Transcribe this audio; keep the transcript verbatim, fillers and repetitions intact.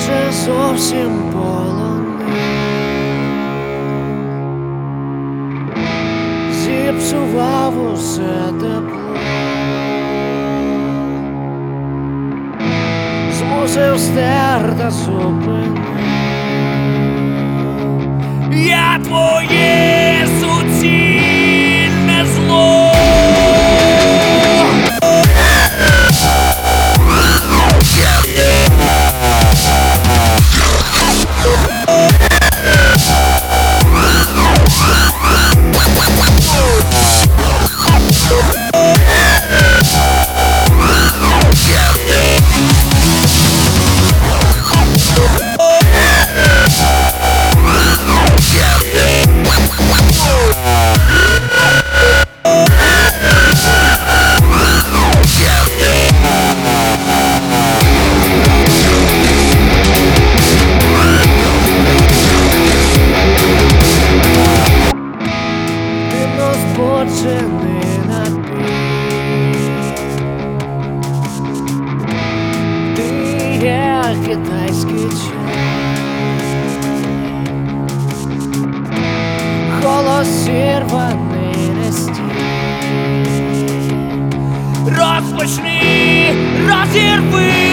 майже зовсім полонив, зіпсував усе тепло, змусив стерти, зупинив. Я твоє суцільне зло. Розпочений напій, ти є китайський чай, голос зірваний на стій. Розпочни, розірви.